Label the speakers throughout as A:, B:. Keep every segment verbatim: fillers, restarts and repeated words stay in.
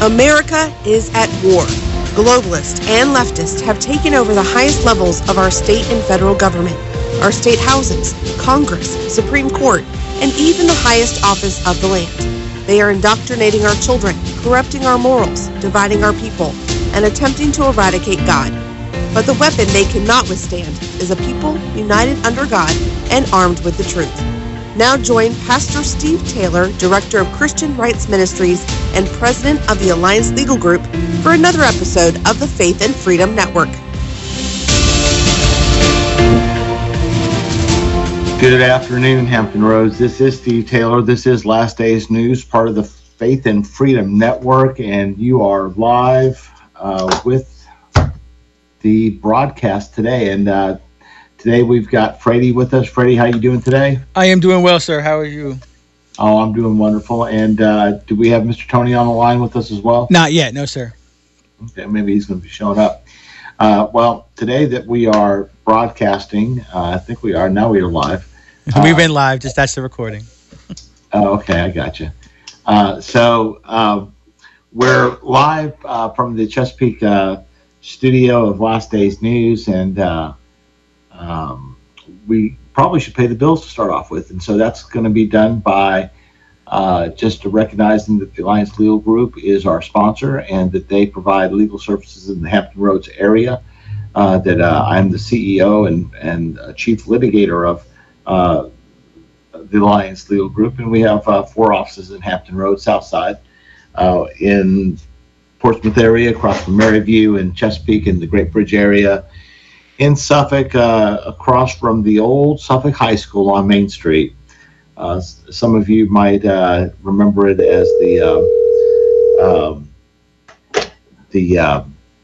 A: America is at war. Globalists and leftists have taken over the highest levels of our state and federal government, our state houses, Congress, Supreme Court, and even the highest office of the land. They are indoctrinating our children, corrupting our morals, dividing our people, and attempting to eradicate God. But the weapon they cannot withstand is a people united under God and armed with the truth. Now join Pastor Steve Taylor, Director of Christian Rights Ministries and President of the Alliance Legal Group, for another episode of the Faith and Freedom Network.
B: Good afternoon, Hampton Roads. This is Steve Taylor. This is Last Days News, part of the Faith and Freedom Network, and you are live uh, with the broadcast today. And uh, today we've got Freddie with us. Freddie, how are you doing today?
C: I am doing well, sir. How are you?
B: Oh, I'm doing wonderful. And uh, do we have Mister Tony on the line with us as well?
C: Not yet, no, sir.
B: Okay, maybe he's going to be showing up. Uh, well, today that we are broadcasting, uh, I think we are, now we are live.
C: We've been live, just that's the recording.
B: Oh, okay, I got you. Uh, so uh, we're live uh, from the Chesapeake uh, studio of Last Days News, and uh, um, we probably should pay the bills to start off with, and so that's going to be done by uh, just recognizing that the Alliance Legal Group is our sponsor and that they provide legal services in the Hampton Roads area. Uh, that uh, I'm the C E O and and uh, chief litigator of uh, the Alliance Legal Group, and we have uh, four offices in Hampton Roads, South Side, uh, in Portsmouth area, across from Maryview, in Chesapeake, in the Great Bridge area, in Suffolk, uh, across from the old Suffolk High School on Main Street. Uh, some of you might uh, remember it as the uh, um, the uh,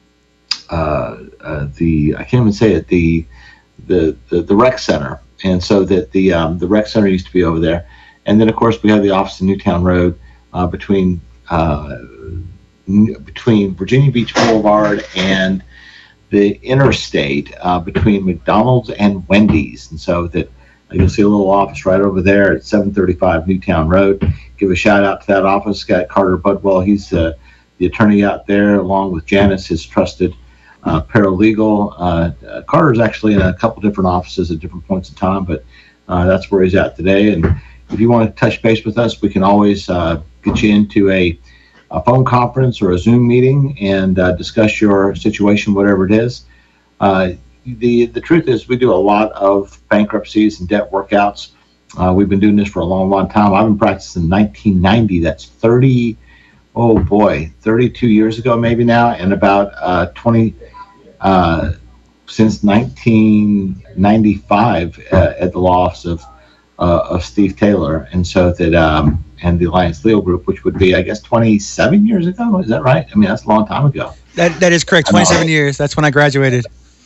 B: uh, uh, the I can't even say it the the the, the rec center, and so that the um, the rec center used to be over there, and then of course we have the office in Newtown Road uh, between uh, n- between Virginia Beach Boulevard and the interstate uh, between McDonald's and Wendy's, and so that. You'll see a little office right over there at seven thirty-five Newtown Road. Give a shout out to that office. Got Carter Budwell. He's uh, the attorney out there, along with Janice, his trusted uh, paralegal. Uh, uh, Carter's actually in a couple different offices at different points in time, but uh, that's where he's at today. And if you want to touch base with us, we can always uh, get you into a, a phone conference or a Zoom meeting and uh, discuss your situation, whatever it is. Uh, The the truth is we do a lot of bankruptcies and debt workouts. Uh, we've been doing this for a long, long time. I've been practicing in nineteen ninety. That's thirty, oh boy, thirty-two years ago maybe now, and about uh, twenty, uh, since nineteen ninety-five uh, at the law office of, uh, of Steve Taylor. And so that, um, and the Alliance Legal Group, which would be, I guess, twenty-seven years ago. Is that right? I mean, that's a long time ago.
C: That That is correct, twenty-seven years. That's when I graduated.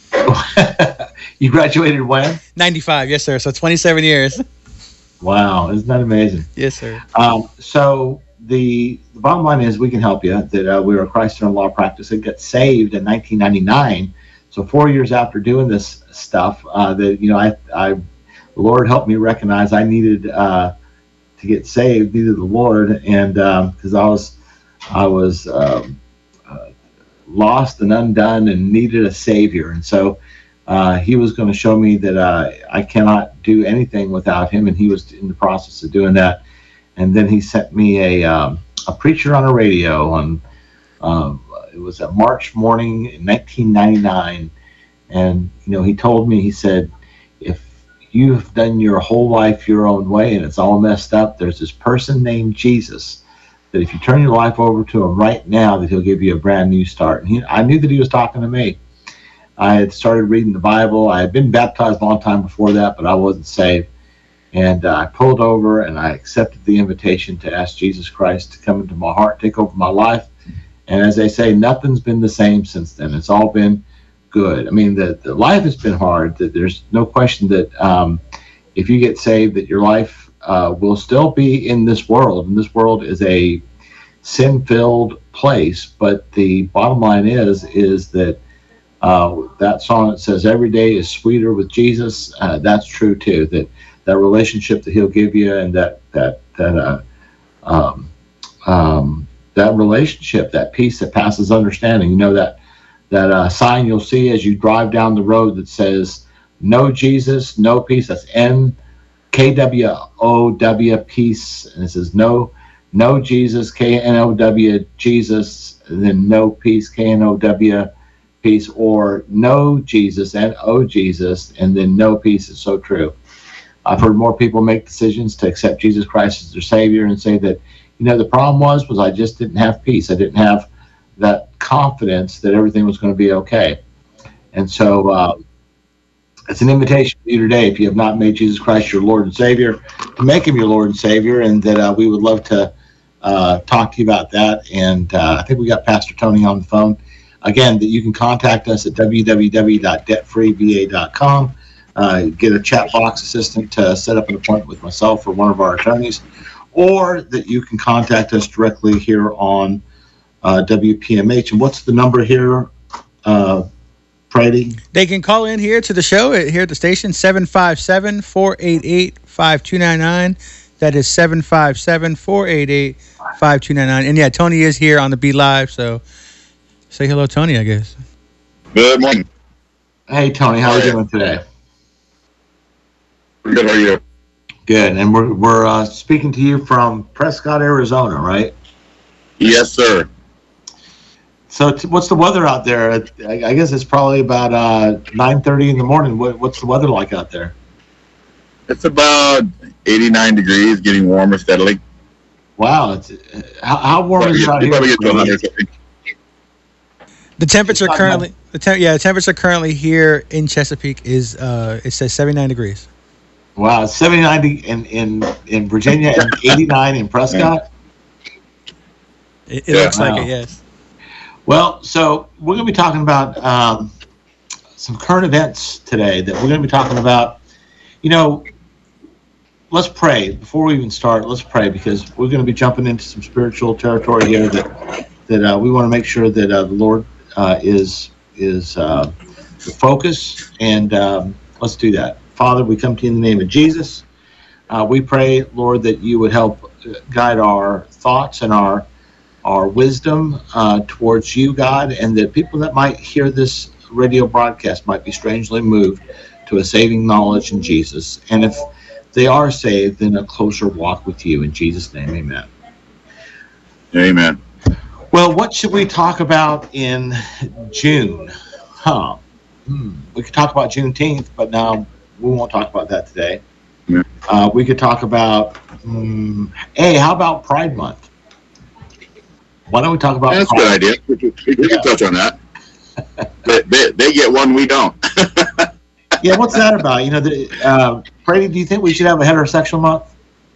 B: You graduated when?
C: ninety-five, yes, sir. So twenty-seven years.
B: Wow, isn't that amazing?
C: Yes, sir.
B: Um, so the, the bottom line is we can help you. That uh, we were a Christ-centered law practice that got saved in nineteen ninety-nine. So four years after doing this stuff, uh, that you know, I, I, the Lord helped me recognize I needed uh, to get saved, needed the Lord, and because um, I was, I was. Um, lost and undone and needed a savior, and so uh, he was going to show me that uh, I cannot do anything without him, and he was in the process of doing that. And then he sent me a um, a preacher on a radio on um, it was a March morning in nineteen ninety-nine, and you know he told me, he said, if you've done your whole life your own way and it's all messed up, there's this person named Jesus that if you turn your life over to him right now, that he'll give you a brand new start. And he, I knew that he was talking to me. I had started reading the Bible. I had been baptized a long time before that, but I wasn't saved. And uh, I pulled over and I accepted the invitation to ask Jesus Christ to come into my heart, take over my life. And as they say, nothing's been the same since then. It's all been good. I mean, the, the life has been hard. That there's no question that um, if you get saved, that your life Uh, will still be in this world, and this world is a sin-filled place. But the bottom line is, is that uh, that song that says "Every day is sweeter with Jesus," uh, that's true too. That that relationship that He'll give you, and that that that uh, um, um, that relationship, that peace that passes understanding. You know, that that uh, sign you'll see as you drive down the road that says "No Jesus, no peace." That's N K W O W, peace, and it says no, no Jesus, K N O W, Jesus, and then no peace, K N O W, peace, or no Jesus, N O Jesus, and then no peace. Is so true. I've heard more people make decisions to accept Jesus Christ as their Savior and say that, you know, the problem was, was I just didn't have peace. I didn't have that confidence that everything was going to be okay. And so uh, it's an invitation to you today, if you have not made Jesus Christ your Lord and Savior, to make him your Lord and Savior, and that uh, we would love to uh, talk to you about that. And uh, I think we got Pastor Tony on the phone. Again, that you can contact us at w w w dot debt free v a dot com. Uh, get a chat box assistant to set up an appointment with myself or one of our attorneys, or that you can contact us directly here on uh, W P M H. And what's the number here, uh, Brady?
C: They can call in here to the show at, here at the station, seven five seven, four eight eight, five two nine nine. That is seven five seven, four eight eight, five two nine nine. And yeah, Tony is here on the Be Live, so say hello, Tony, I guess.
D: Good morning.
B: Hey, Tony, how are you doing today?
D: Good, how are you?
B: Good, and we're we're uh, speaking to you from Prescott, Arizona, right?
D: Yes, sir.
B: So, t- what's the weather out there? I, I guess it's probably about uh, nine thirty in the morning. What, what's the weather like out there?
D: It's about eighty-nine degrees, getting warmer steadily.
B: Wow, it's uh, how, how warm is it out
D: you
B: here?
D: probably get to one hundred.
C: The temperature
B: It's not
C: currently, the temp, yeah, the temperature currently here in Chesapeake is uh, it says seventy-nine degrees.
B: Wow, it's seventy-nine in in in Virginia and eighty-nine in Prescott.
C: It, it
D: Yeah,
C: looks
B: wow.
C: like it, yes.
B: Well, so we're going to be talking about um, some current events today. That we're going to be talking about. You know, let's pray before we even start. Let's pray, because we're going to be jumping into some spiritual territory here. That that uh, we want to make sure that uh, the Lord uh, is is uh, the focus, and um, let's do that. Father, we come to you in the name of Jesus. Uh, we pray, Lord, that you would help guide our thoughts and our our wisdom uh, towards you, God, and that people that might hear this radio broadcast might be strangely moved to a saving knowledge in Jesus. And if they are saved, then a closer walk with you. In Jesus' name, amen.
D: Amen.
B: Well, what should we talk about in June? Huh. Hmm. We could talk about Juneteenth, but now we won't talk about that today.
D: Yeah.
B: Uh, we could talk about, um, hey, how about Pride Month? Why don't we talk about
D: That's a
B: Pride?
D: good idea. We, we, we
B: Yeah.
D: can touch on that. they, they, they get one, we don't.
B: Yeah, what's that about? You know, the, uh, Freddie, do you think we should have a heterosexual month?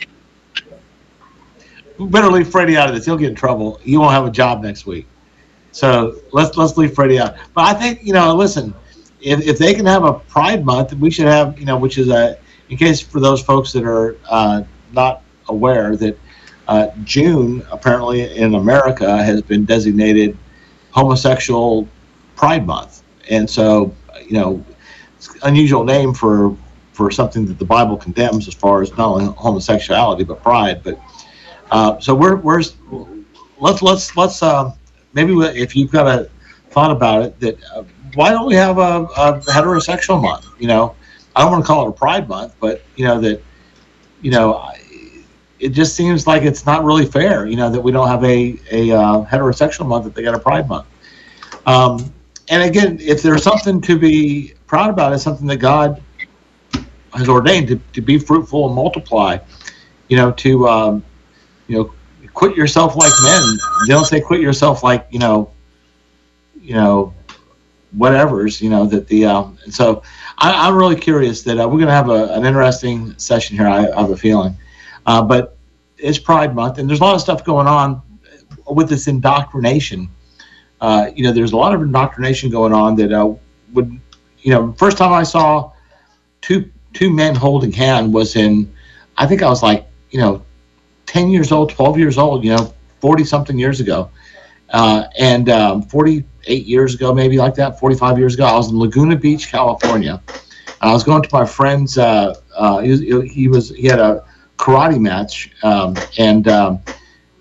B: We better leave Freddie out of this. He'll get in trouble. He won't have a job next week. So let's let's leave Freddie out. But I think, you know, listen, if if they can have a Pride Month, we should have, you know, which is a, in case for those folks that are uh, not aware that uh, June apparently in America has been designated homosexual Pride Month, and so, you know, it's an unusual name for for something that the Bible condemns as far as not only homosexuality but pride. But uh, so we're we're let's let's let's uh, maybe if you've got a thought about it, that uh, why don't we have a, a heterosexual month? You know, I don't want to call it a Pride Month, but you know that you know it just seems like it's not really fair. You know that we don't have a a uh, heterosexual month if they got a Pride Month. Um, and again, if there's something to be proud about, it's something that God has ordained to, to be fruitful and multiply. You know, to um, you know, quit yourself like men. They don't say quit yourself like you know, you know, whatever's. You know that the um, and so I, I'm really curious that uh, we're going to have a, an interesting session here. I, I have a feeling, uh, but it's Pride Month, and there's a lot of stuff going on with this indoctrination. Uh, you know, there's a lot of indoctrination going on that uh, would, you know, first time I saw two two men holding hand was in, I think I was like, you know, ten years old, twelve years old, you know, forty something years ago, uh, and um, forty-eight years ago, maybe like that, forty-five years ago, I was in Laguna Beach, California. I was going to my friend's. Uh, uh, he, was, he was he had a karate match, um, and um,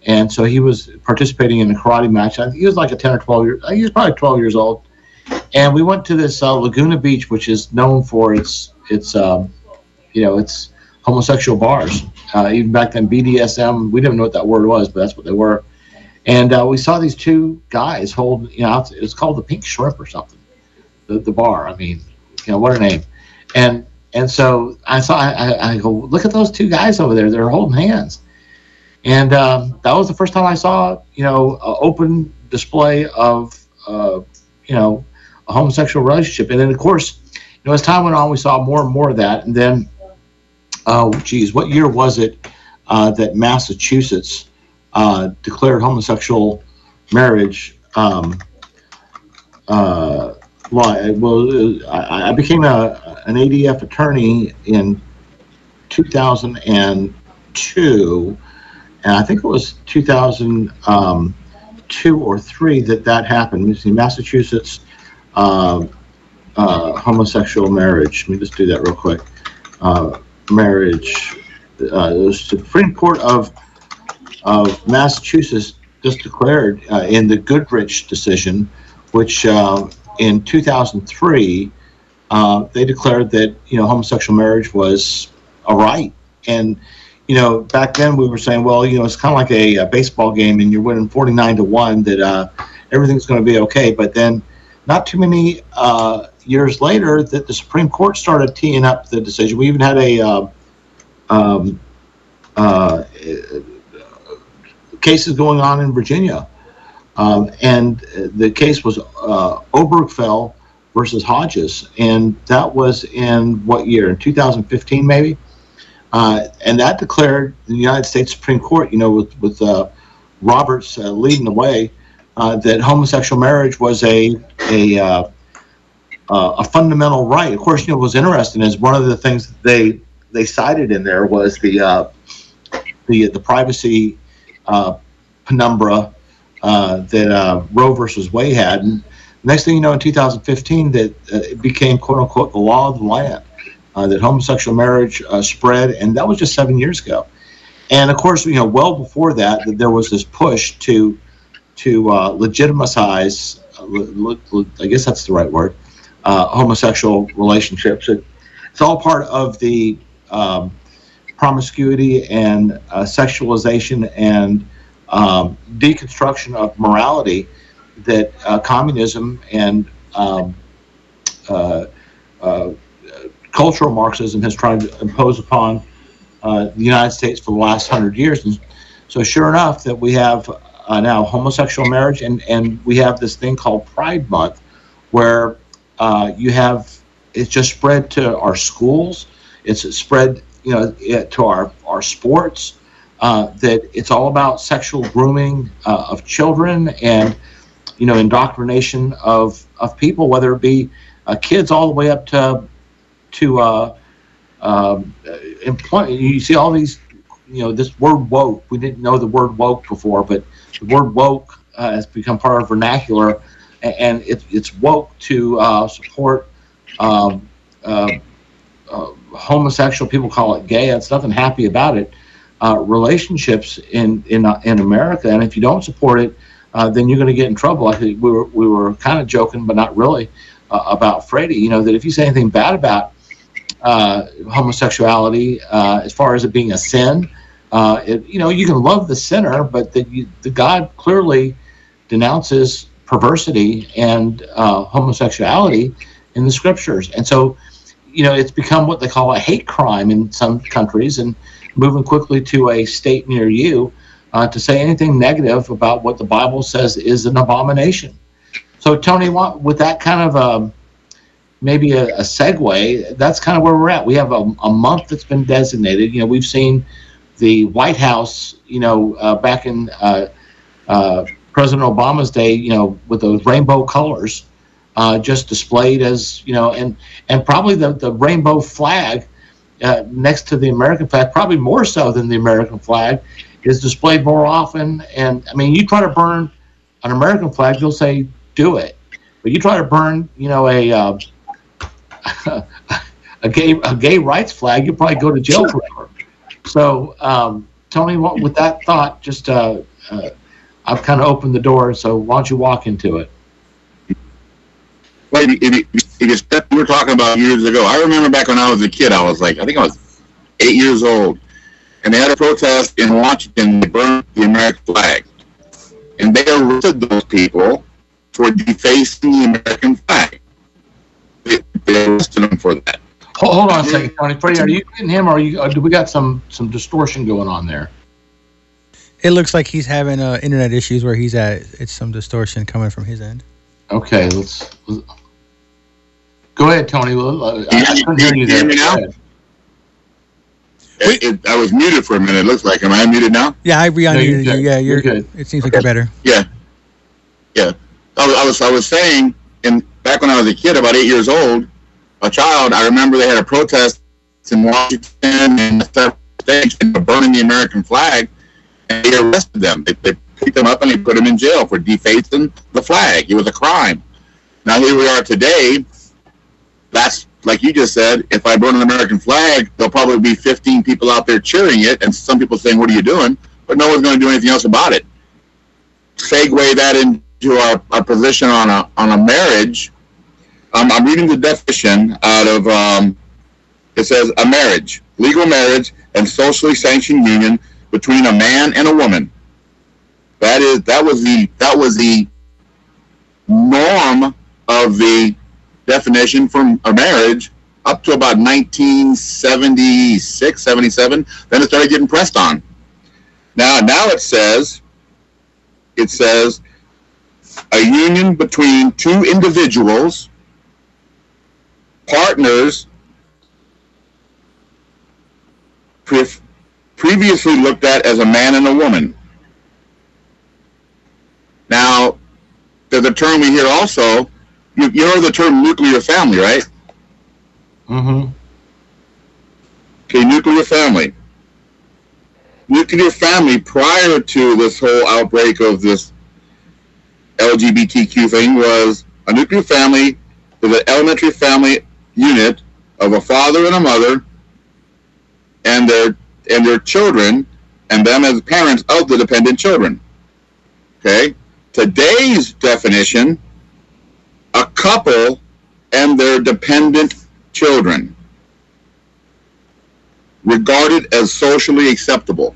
B: and so he was participating in a karate match. I think he was like a ten or twelve years. He was probably twelve years old. And we went to this uh, Laguna Beach, which is known for its its um, you know its homosexual bars. Uh, even back then, B D S M. We didn't know what that word was, but that's what they were. And uh, we saw these two guys hold. You know, it's called the Pink Shrimp or something. The the bar. I mean, you know, what a name. And and so I saw. I, I go, look at those two guys over there. They're holding hands. And um, that was the first time I saw, you know, an open display of, uh, you know, a homosexual relationship. And then, of course, you know, as time went on, we saw more and more of that. And then, oh, geez, what year was it uh, that Massachusetts uh, declared homosexual marriage um, uh, law? Well, I, I became a, an A D F attorney in two thousand two. And I think it was two thousand two or three that that happened. You see, Massachusetts uh, uh, homosexual marriage. Let me just do that real quick. Uh, marriage. Uh, the Supreme Court of of Massachusetts just declared uh, in the Goodrich decision, which uh, in two thousand three uh, they declared that you know homosexual marriage was a right. And you know, back then we were saying, well, you know, it's kind of like a, a baseball game, and you're winning forty-nine to one. That uh, everything's going to be okay. But then, not too many uh, years later, that the Supreme Court started teeing up the decision. We even had a uh, um, uh, cases going on in Virginia, um, and the case was uh, Obergefell versus Hodges, and that was in what year? In two thousand fifteen, maybe. Uh, and that declared the United States Supreme Court, you know, with, with uh, Roberts uh, leading the way, uh, that homosexual marriage was a a uh, uh, a fundamental right. Of course, you know, what was interesting is one of the things that they they cited in there was the uh, the the privacy uh, penumbra uh, that uh, Roe versus Wade had. And next thing you know, in two thousand fifteen, that uh, it became quote unquote the law of the land. Uh, that homosexual marriage uh, spread, and that was just seven years ago. And of course, you know, well before that, that there was this push to to uh, legitimize, uh, le- le- I guess that's the right word, uh, homosexual relationships. It, it's all part of the um, promiscuity and uh, sexualization and um, deconstruction of morality that uh, communism and um, uh, uh, cultural Marxism has tried to impose upon uh, the United States for the last hundred years. And so sure enough that we have uh, now homosexual marriage, and, and we have this thing called Pride Month, where uh, you have, it's just spread to our schools, it's spread, you know, it, to our, our sports, uh, that it's all about sexual grooming uh, of children and, you know, indoctrination of, of people, whether it be uh, kids all the way up to to uh, um, employ. You see all these, you know, this word woke. We didn't know the word woke before, but the word woke uh, has become part of vernacular, and, and it, it's woke to uh, support um, uh, uh, homosexual. People call it gay. It's nothing happy about it. Uh, relationships in in uh, in America, and if you don't support it, uh, then you're going to get in trouble. I think we were we were kind of joking, but not really, uh, about Freddie. You know, that if you say anything bad about Uh, homosexuality, uh, as far as it being a sin, uh, it, you know, you can love the sinner, but the, you, the God clearly denounces perversity and uh, homosexuality in the scriptures. And so, you know, it's become what they call a hate crime in some countries, and moving quickly to a state near you uh, to say anything negative about what the Bible says is an abomination. So, Tony, what, with that kind of um, maybe a, a segue, that's kind of where we're at. We have a, a month that's been designated. You know, we've seen the White House, you know, uh, back in uh, uh, President Obama's day, you know, with those rainbow colors uh, just displayed as, you know, and, and probably the, the rainbow flag uh, next to the American flag, probably more so than the American flag, is displayed more often. And, I mean, you try to burn an American flag, you'll say, do it. But you try to burn, you know, a... Uh, a gay a gay rights flag, you'll probably go to jail forever. So, um, Tony, what, with that thought, just uh, uh, I've kind of opened the door, so why don't you walk into it?
D: Well, if you, if you step, we were talking about years ago. I remember back when I was a kid, I was like, I think I was eight years old, and they had a protest in Washington. They burned the American flag, and they arrested those people for defacing the American flag. They, they arrested them for that.
B: Hold, hold on a second, Tony. Freddie, are you getting him, or are you? Or do we got some some distortion going on there?
C: It looks like he's having uh, internet issues where he's at. It's some distortion coming from his end.
B: Okay, let's, let's go ahead, Tony. I,
D: I
B: couldn't hear you there.
D: Hear me now? It, it, I was muted for a minute. It looks like. Am I muted now?
C: Yeah, I re-unmuted
B: no, you're
C: you.
B: good.
C: Yeah, you're,
B: you're good.
C: It seems
D: okay.
C: like you're better.
D: Yeah, yeah. I was, I was, I was saying, in back when I was a kid, about eight years old, a child. I remember they had a protest in Washington and several states burning the American flag, and they arrested them. They, they picked them up and they put them in jail for defacing the flag. It was a crime. Now here we are today. That's like you just said. If I burn an American flag, there'll probably be fifteen people out there cheering it, and some people saying, "What are you doing?" But no one's going to do anything else about it. Segue that into our, our position on a on a marriage. Um, I'm reading the definition out of. Um, it says a marriage, legal marriage, and socially sanctioned union between a man and a woman. That is that was the that was the norm of the definition for a marriage up to about nineteen seventy-six, seventy-seven. Then it started getting pressed on. Now, now it says, it says a union between two individuals, partners, pre- previously looked at as a man and a woman. Now, there's a term we hear also. You, you know the term nuclear family, right?
B: Mm-hmm.
D: Okay, nuclear family. Nuclear family, prior to this whole outbreak of this L G B T Q thing, was a nuclear family is an elementary family unit of a father and a mother and their and their children, and them as parents of the dependent children. Okay? Today's definition, a couple and their dependent children, regarded as socially acceptable.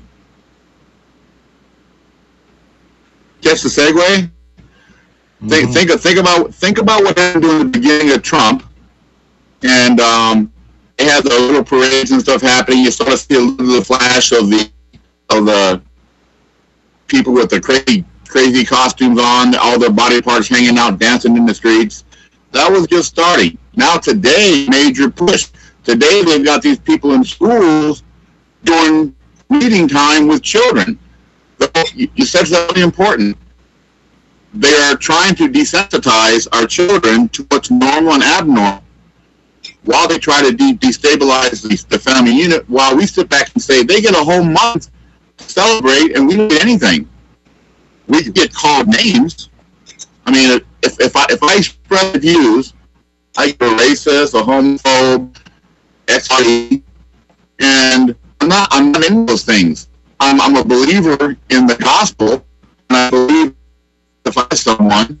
D: Catch the segue? Mm-hmm. Think, think, think about think about what happened during the beginning of Trump, and um, they had the little parades and stuff happening. You sort of see a little flash of the of the people with the crazy crazy costumes on, all their body parts hanging out, dancing in the streets. That was just starting. Now today, major push. Today they've got these people in schools doing reading time with children. You said something important. They are trying to desensitize our children to what's normal and abnormal, while they try to de- destabilize the, the family unit, while we sit back and say they get a whole month to celebrate and we don't get anything. We get called names. I mean, if, if I if I express views, I get a racist, a homophobe, X R E, and I'm not I'm not into those things. I'm I'm a believer in the gospel, and I believe if I someone,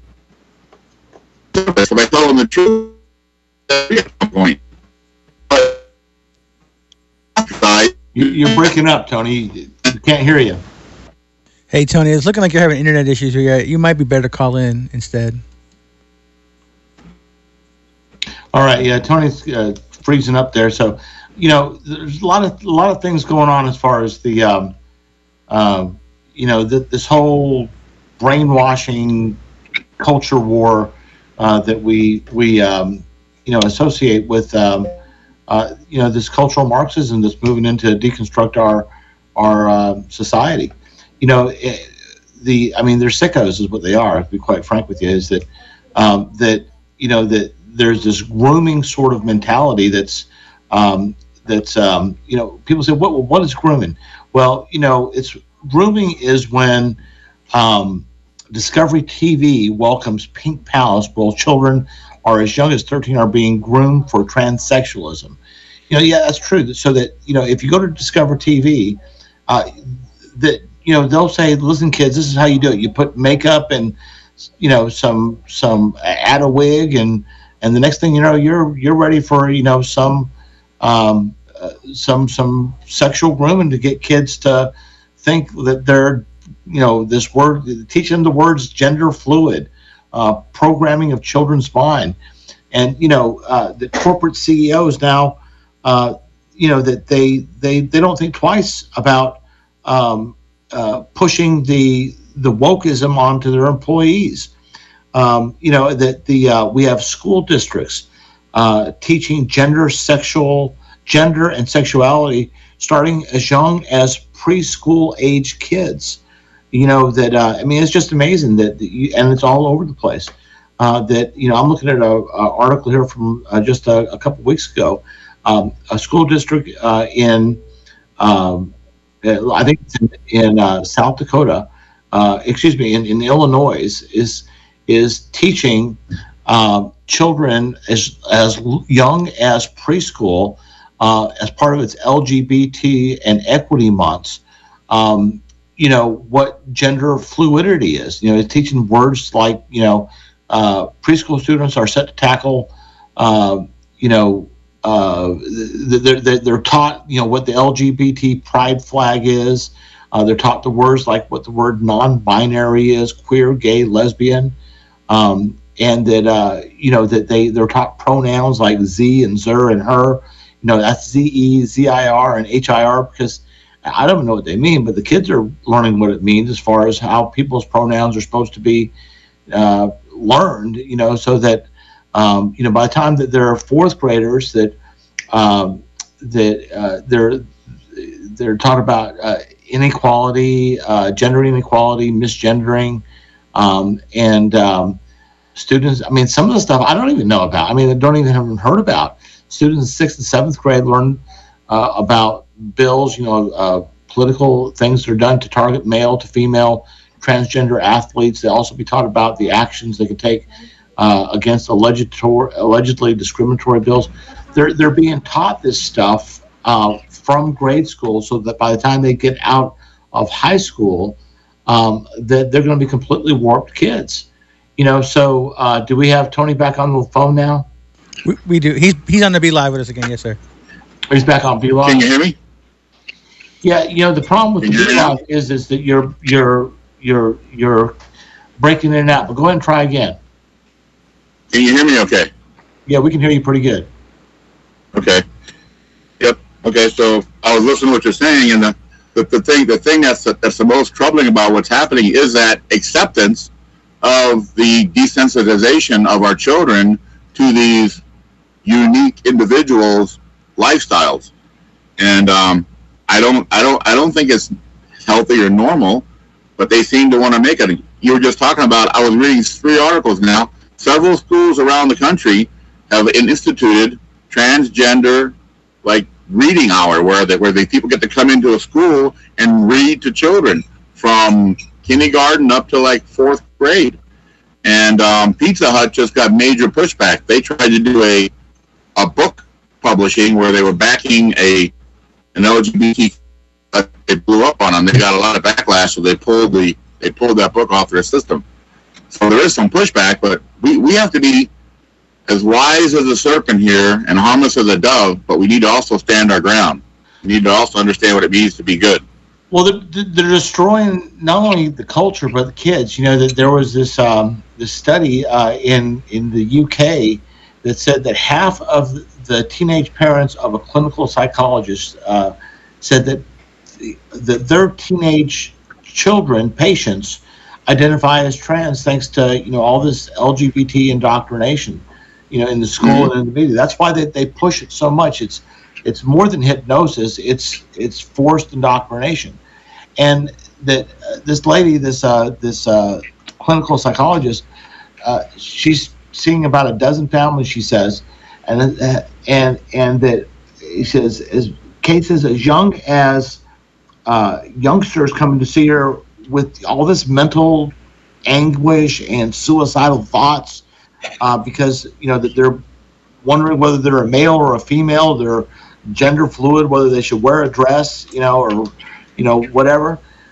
D: if I tell them the truth, at some point. But
B: you, you're breaking up, Tony. You can't hear you.
C: Hey, Tony, it's looking like you're having internet issues here. You might be better to call in instead.
B: All right, yeah, Tony's uh, freezing up there. So, you know, there's a lot of a lot of things going on as far as the, um, uh, you know, the, this whole brainwashing culture war uh, that we we um, you know associate with, um, uh, you know, this cultural Marxism that's moving into deconstruct our our uh, society. You know, it, the I mean, they're sickos, is what they are. To be quite frank with you, is that um, that you know that there's this grooming sort of mentality that's um, that's um, you know, people say, what what is grooming? Well, you know, it's grooming is when um, Discovery T V welcomes Pink Palace while children are as young as thirteen are being groomed for transsexualism. You know, yeah, that's true. So that, you know, if you go to Discovery T V, uh, that you know, they'll say, listen, kids, this is how you do it. You put makeup and, you know, some, some, add a wig, and, and the next thing you know, you're, you're ready for, you know, some, um, uh, some, some sexual grooming to get kids to think that they're, you know, this word, teach them the words gender fluid, uh, programming of children's mind. And, you know, uh, the corporate C E Os now, uh, you know, that they, they, they don't think twice about um, uh, pushing the the wokeism onto their employees. Um, you know, that the uh, we have school districts uh, teaching gender, sexual, gender and sexuality starting as young as preschool age kids. You know, that, uh, I mean, it's just amazing that, that you, and it's all over the place. Uh, that, you know, I'm looking at a, a article here from uh, just a, a couple weeks ago. Um, a school district uh, in, um, I think it's in, in uh, South Dakota, uh, excuse me, in, in Illinois, is is teaching uh, children as as young as preschool uh, as part of its L G B T and equity months. Um, you know, what gender fluidity is. You know, it's teaching words like, you know, uh, preschool students are set to tackle, uh, you know, uh, they're, they're, they're taught, you know, what the L G B T pride flag is. Uh, they're taught the words like what the word non-binary is, queer, gay, lesbian. Um, and that, uh, you know, that they, they're taught pronouns like Z and Zer and her. You know, that's Z E, Z I R, and H I R, because I don't know what they mean, but the kids are learning what it means as far as how people's pronouns are supposed to be uh, learned, you know, so that, um, you know, by the time that they're fourth graders, that um, that uh, they're they're taught about uh, inequality, uh, gender inequality, misgendering, um, and um, students. I mean, some of the stuff I don't even know about. I mean, I don't even have heard about. Students in sixth and seventh grade learn uh, about bills, you know, uh, political things that are done to target male to female transgender athletes. They also be taught about the actions they can take uh, against alleged allegedly discriminatory bills. They're they're being taught this stuff uh, from grade school, so that by the time they get out of high school, um, that they're going to be completely warped kids. You know. So, uh, do we have Tony back on the phone now?
C: We, we do. He's he's on the B Live with us again. Yes, sir.
B: He's back on B Live.
D: Can you hear me?
B: Yeah. You know, the problem with the B Live is is that you're you're you're you're breaking in and out. But go ahead and try again.
D: Can you hear me? Okay.
B: Yeah, we can hear you pretty good.
D: Okay. Yep. Okay. So I was listening to what you're saying, and the, the, the thing the thing that's the, that's the most troubling about what's happening is that acceptance of the desensitization of our children to these unique individuals' lifestyles, and um, I don't I don't I don't think it's healthy or normal, but they seem to want to make it. You were just talking about. I was reading three articles now. Several schools around the country have instituted transgender, like, reading hour, where they, where the people get to come into a school and read to children from kindergarten up to like fourth grade. And um, Pizza Hut just got major pushback. They tried to do a a book publishing where they were backing a an L G B T. Uh, it blew up on them. They got a lot of backlash, so they pulled the they pulled that book off their system. So there is some pushback, but we, we have to be as wise as a serpent here and harmless as a dove, but we need to also stand our ground. We need to also understand what it means to be good.
B: Well, they're, they're destroying not only the culture, but the kids. You know, that there was this um, this study uh, in, in the U K that said that half of the teenage parents of a clinical psychologist uh, said that, the, that their teenage children, patients, identify as trans thanks to, you know, all this L G B T indoctrination, you know, in the school mm-hmm. and in the media. That's why they, they push it so much. It's it's more than hypnosis. It's it's forced indoctrination. And that uh, this lady, this uh, this uh, clinical psychologist, uh, she's seeing about a dozen families, she says, and uh, and and that she says, as Kate says, as young as uh, youngsters coming to see her with all this mental anguish and suicidal thoughts, uh, because, you know, that they're wondering whether they're a male or a female, they're gender fluid, whether they should wear a dress, you know, or, you know, whatever.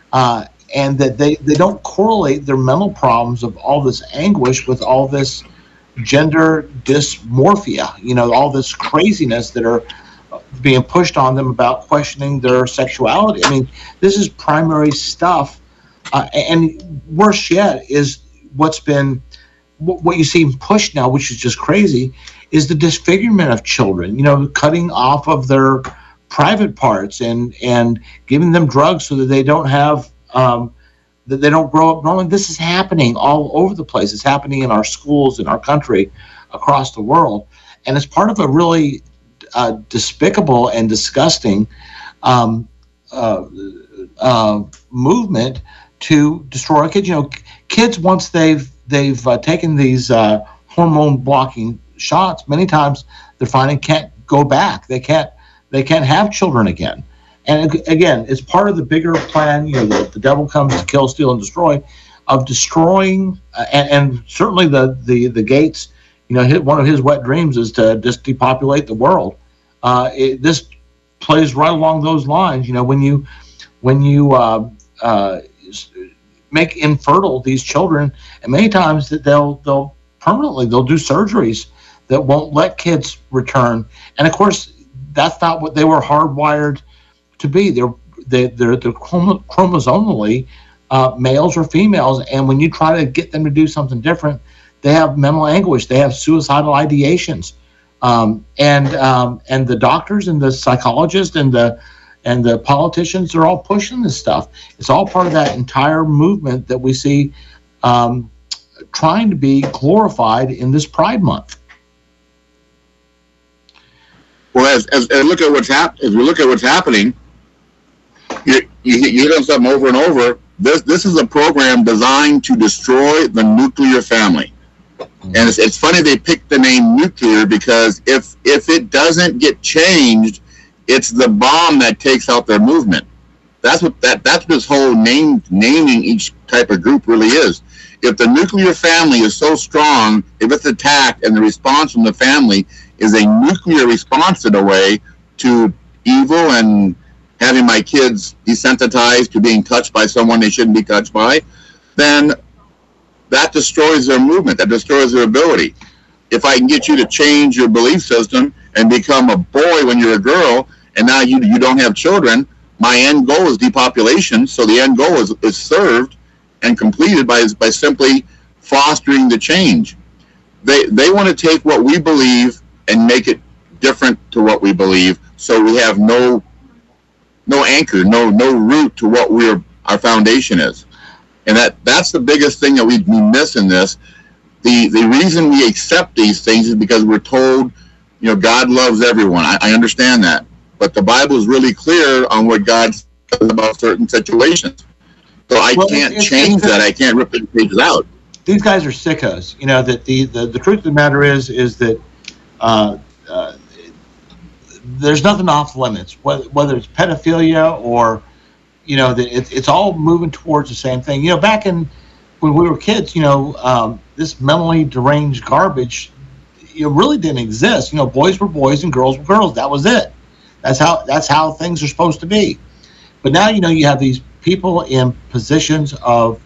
B: uh, and that they, they don't correlate their mental problems of all this anguish with all this gender dysmorphia, you know, all this craziness that are being pushed on them about questioning their sexuality. I mean, this is primary stuff. Uh, and worse yet is what's been, what you see pushed now, which is just crazy, is the disfigurement of children, you know, cutting off of their private parts and, and giving them drugs so that they don't have, um, that they don't grow up normal. This is happening all over the place. It's happening in our schools, in our country, across the world. And it's part of a really uh, despicable and disgusting um, uh, uh, movement to destroy our kids. You know, kids, once they've they've uh, taken these uh, hormone blocking shots, many times they're finding can't go back. They can't they can't have children again. And again, it's part of the bigger plan. You know, the, the devil comes to kill, steal, and destroy, of destroying, uh, and, and certainly the, the the Gates. You know, his, one of his wet dreams is to just depopulate the world. Uh, it, this plays right along those lines. You know, when you when you uh, uh, make infertile these children, and many times that they'll they'll permanently they'll do surgeries that won't let kids return. And of course, that's not what they were hardwired to be. They're they, they're they're chromosomally uh, males or females, and when you try to get them to do something different, they have mental anguish. They have suicidal ideations, um, and um, and the doctors and the psychologists and the and the politicians are all pushing this stuff. It's all part of that entire movement that we see um, trying to be glorified in this Pride Month.
D: Well, as, as, as look at what's hap- as we look at what's happening, you, you, you hear something over and over. This this is a program designed to destroy the nuclear family. And it's, it's funny they picked the name nuclear, because if if it doesn't get changed, it's the bomb that takes out their movement. That's what that that's what this whole name naming each type of group really is. If the nuclear family is so strong, if it's attacked and the response from the family is a nuclear response in a way to evil and having my kids desensitized to being touched by someone they shouldn't be touched by, then that destroys their movement, that destroys their ability. If I can get you to change your belief system and become a boy when you're a girl, and now you you don't have children, my end goal is depopulation, so the end goal is, is served and completed by, by simply fostering the change. They, they want to take what we believe and make it different to what we believe, so we have no no anchor, no no root to what we're our foundation is. And that, that's the biggest thing that we, we miss in this. The the reason we accept these things is because we're told, you know, God loves everyone. I, I understand that. But the Bible is really clear on what God says about certain situations. So I well, can't it's, change it's, that. I can't rip the pages out.
B: These guys are sickos. You know, that the, the, the truth of the matter is, is that uh, uh, there's nothing off limits, whether, whether it's pedophilia or, you know, that it, it's all moving towards the same thing. You know, back in when we were kids, you know, um, this mentally deranged garbage, it really didn't exist. You know, boys were boys and girls were girls. That was it. That's how that's how things are supposed to be. But now, you know, you have these people in positions of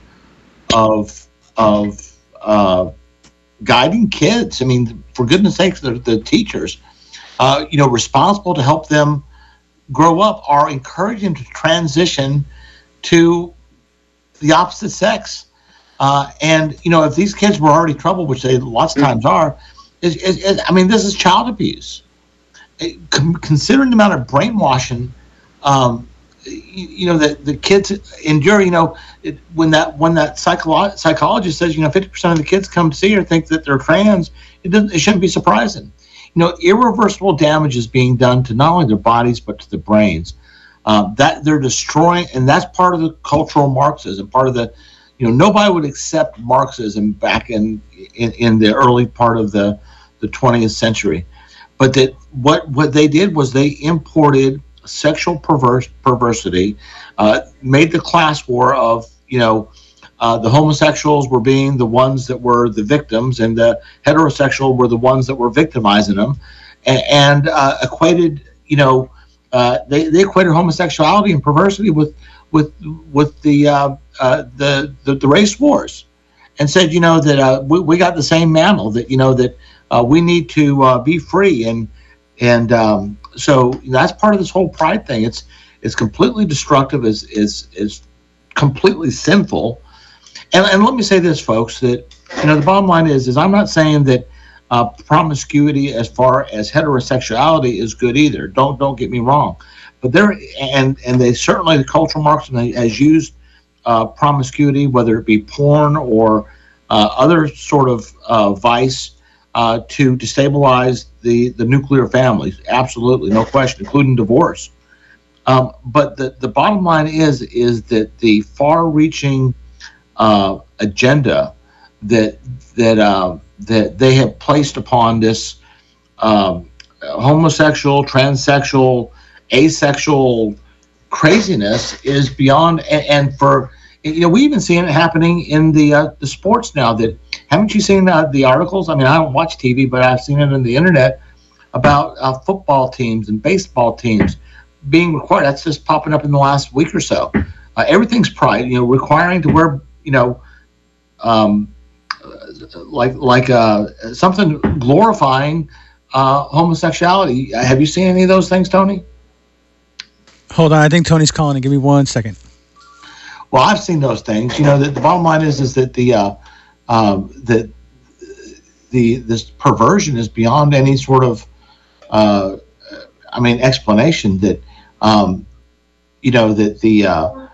B: of of uh, guiding kids. I mean, for goodness sakes, the, the teachers, uh, you know, responsible to help them grow up, are encouraging them to transition to the opposite sex. Uh, and, you know, if these kids were already troubled, which they lots of times are, is, is, is I mean, this is child abuse. It, con- considering the amount of brainwashing, um, you, you know, that the kids endure, you know, it, when that when that psycholo- psychologist says, you know, fifty percent of the kids come to see her think that they're trans, it, doesn't, it shouldn't be surprising. You know, irreversible damage is being done to not only their bodies, but to the brains. Uh, that they're destroying, and that's part of the cultural Marxism, part of the, you know, nobody would accept Marxism back in, in, in the early part of the, the twentieth century. But that what, what they did was they imported sexual perverse, perversity, uh, made the class war of, you know, uh, the homosexuals were being the ones that were the victims, and the heterosexual were the ones that were victimizing them, and, and uh, equated, you know, uh, they, they equated homosexuality and perversity with with with the uh, uh, the, the the race wars, and said, you know, that uh, we we got the same mantle, that you know that uh, we need to uh, be free, and and um, so that's part of this whole pride thing. It's it's completely destructive. is is is completely sinful. And, and let me say this, folks, that, you know, the bottom line is, is I'm not saying that uh, promiscuity as far as heterosexuality is good either. Don't don't get me wrong. But there, and and they certainly, the cultural Marxism has used uh, promiscuity, whether it be porn or uh, other sort of uh, vice, uh, to destabilize the, the nuclear families. Absolutely, no question, including divorce. Um, but the, the bottom line is is that the far-reaching uh, agenda that that uh, that they have placed upon this um, homosexual, transsexual, asexual craziness is beyond. And, and for you know, we even seen it happening in the uh, the sports now. That haven't you seen uh, the articles? I mean, I don't watch T V, but I've seen it on the internet about uh, football teams and baseball teams being required. That's just popping up in the last week or so. Uh, everything's pride, you know, requiring to wear, you know, um, like like uh, something glorifying uh, homosexuality. Have you seen any of those things, Tony?
C: Hold on, I think Tony's calling. Give me one second.
B: Well, I've seen those things. You know, the, the bottom line is is that the uh, um, that the this perversion is beyond any sort of, uh, I mean, explanation. That um, you know that the uh,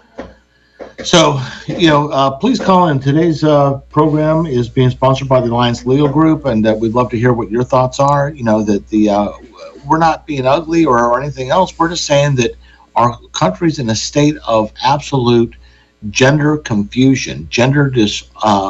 B: so you know uh, please call in. Today's uh, program is being sponsored by the Alliance Legal Group, and that we'd love to hear what your thoughts are. You know that the uh, we're not being ugly or, or anything else. We're just saying that our country's in a state of absolute gender confusion, gender dysphoria,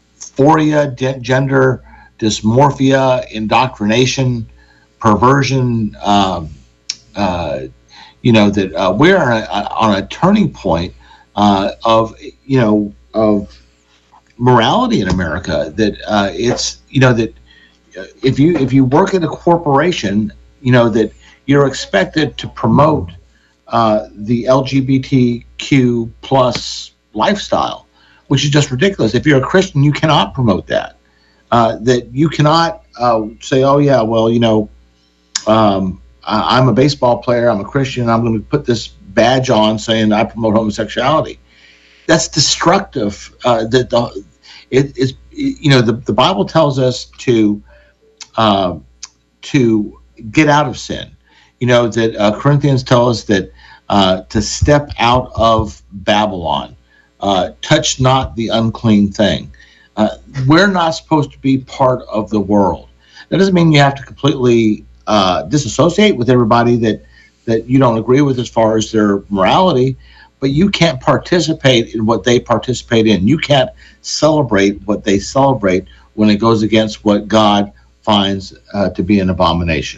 B: uh, gender dysmorphia, indoctrination, perversion. Um, uh, you know that uh, we're on a, on a turning point uh, of you know of morality in America. That uh, it's you know that if you if you work at a corporation, you know that you're expected to promote Uh, the L G B T Q plus lifestyle, which is just ridiculous. If you're a Christian, you cannot promote that. Uh, that you cannot uh, say, oh, yeah, well, you know, um, I, I'm a baseball player, I'm a Christian, I'm going to put this badge on saying I promote homosexuality. That's destructive. Uh, that the, it is, you know, the, the Bible tells us to uh, to get out of sin. You know, that uh, Corinthians tell us that uh, to step out of Babylon, uh, touch not the unclean thing. Uh, we're not supposed to be part of the world. That doesn't mean you have to completely uh, disassociate with everybody that, that you don't agree with as far as their morality, but you can't participate in what they participate in. You can't celebrate what they celebrate when it goes against what God finds uh, to be an abomination.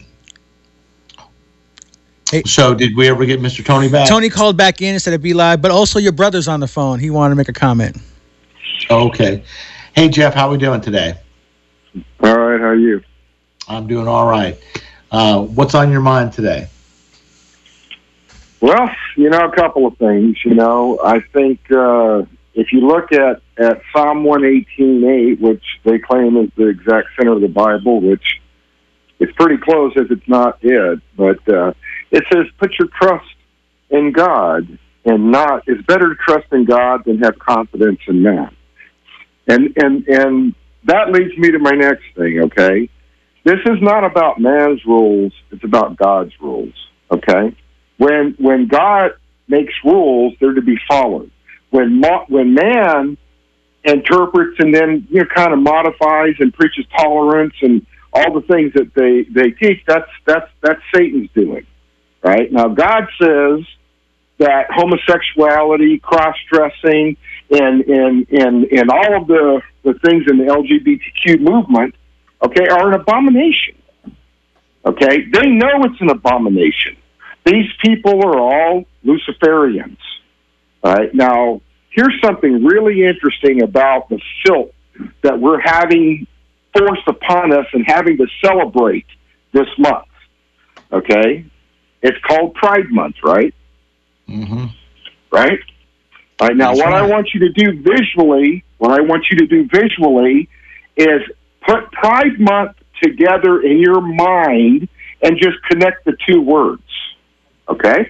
B: Hey. So did we ever get Mister Tony back?
C: Tony called back in instead of be live, but also your brother's on the phone. He wanted to make a comment.
B: Okay. Hey, Jeff, how are we doing today?
E: All right. How are you?
B: I'm doing all right. Uh, what's on your mind today?
E: Well, you know, a couple of things. You know, I think uh, if you look at, at Psalm one eighteen eight, which they claim is the exact center of the Bible, which it's pretty close if it's not it, but uh, it says, put your trust in God and not, it's better to trust in God than have confidence in man. And, and, and that leads me to my next thing, okay? This is not about man's rules, it's about God's rules, okay? When, when God makes rules, they're to be followed. When, mo- when man interprets and then, you know, kind of modifies and preaches tolerance and all the things that they, they teach, that's, that's, that's Satan's doing. Right? Now, God says that homosexuality, cross-dressing, and, and, and, and all of the, the things in the L G B T Q movement, okay, are an abomination. Okay? They know it's an abomination. These people are all Luciferians. All right? Now, here's something really interesting about the filth that we're having forced upon us and having to celebrate this month. Okay? It's called Pride Month, right?
B: Mm-hmm.
E: right? All right, now
B: That's
E: what
B: right.
E: I want you to do visually, what I want you to do visually is put Pride Month together in your mind and just connect the two words, okay?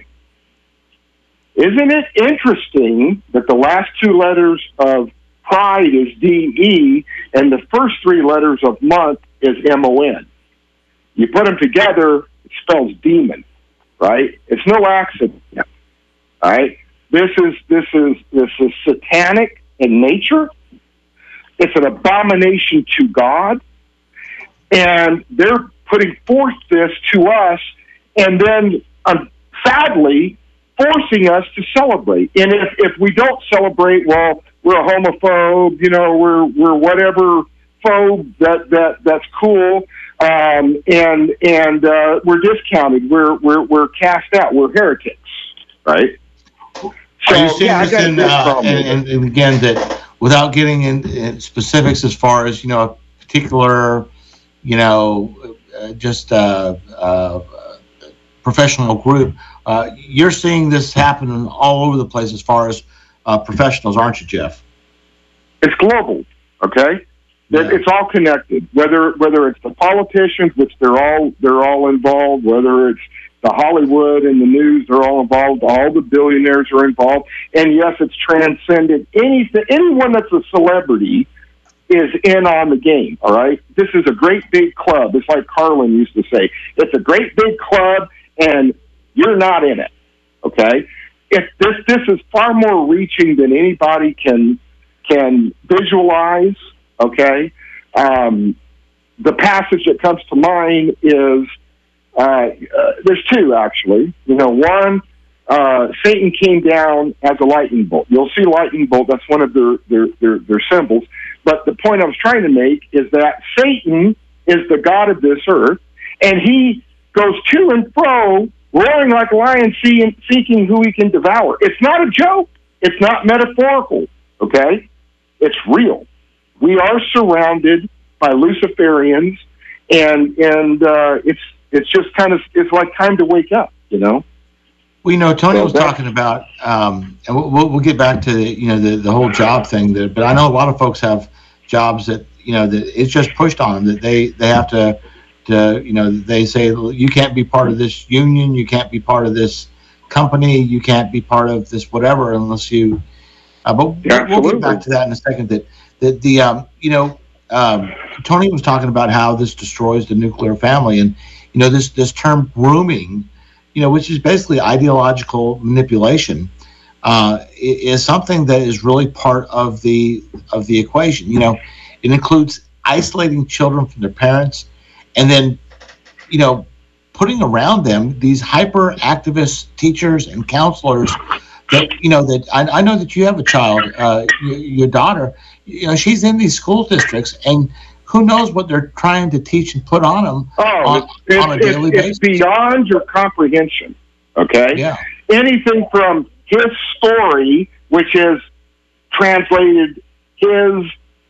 E: Isn't it interesting that the last two letters of Pride is D E and the first three letters of month is M O N? You put them together, it spells demon, right? It's no accident, all right? This is this is this is satanic in nature. It's an abomination to God, and they're putting forth this to us, and then um, sadly forcing us to celebrate. And if, if we don't celebrate, well, we're a homophobe, you know, we're we're whatever phobe that that that's cool, um, and and uh, we're discounted. We're we're we're cast out. We're heretics, right?
B: Are you
E: So,
B: seeing
E: yeah, I
B: this
E: got a
B: in,
E: big
B: uh,
E: problem with
B: and, and, and again, that without getting in, in specifics as far as, you know, a particular, you know, uh, just uh, uh, professional group, uh, you're seeing this happen all over the place as far as uh, professionals, aren't you, Jeff?
E: It's global, okay? That
B: Yeah.
E: It's all connected. Whether whether it's the politicians, which they're all they're all involved. Whether it's the Hollywood and the news, they're all involved. All the billionaires are involved. And yes, it's transcended anything. Anyone that's a celebrity is in on the game. All right. This is a great big club. It's like Carlin used to say. It's a great big club, and you're not in it. Okay. If this this is far more reaching than anybody can can visualize. Okay. Um, the passage that comes to mind is. Uh, uh, there's two, actually. You know, one, uh, Satan came down as a lightning bolt. You'll see lightning bolt. That's one of their, their, their, their symbols. But the point I was trying to make is that Satan is the god of this earth, and he goes to and fro, roaring like a lion, seeing, seeking who he can devour. It's not a joke. It's not metaphorical, okay? It's real. We are surrounded by Luciferians, and, and uh, it's It's just kind of, it's like time to wake up, you know?
B: Well, you know, Tony
E: So
B: was
E: that-
B: talking about, um, and we'll, we'll get back to, the, you know, the, the whole job thing, that, but I know a lot of folks have jobs that, you know, that it's just pushed on them, that they, they have to, to, you know, they say, you can't be part of this union, you can't be part of this company, you can't be part of this whatever unless you, uh, but
E: Yeah,
B: we'll get
E: absolutely.
B: back to that in a second, that, that the, um, you know, um, Tony was talking about how this destroys the nuclear family, and, you know, this, this term grooming, you know, which is basically ideological manipulation, uh, is something that is really part of the of the equation. You know, it includes isolating children from their parents, and then, you know, putting around them these hyper activist teachers and counselors that, you know, that I, I know that you have a child, uh, your, your daughter, you know, she's in these school districts, and who knows what they're trying to teach and put on them
E: Oh,
B: on,
E: it's,
B: on a
E: it's,
B: daily
E: it's,
B: basis.
E: it's beyond your comprehension, okay?
B: Yeah.
E: Anything from his story, which is translated his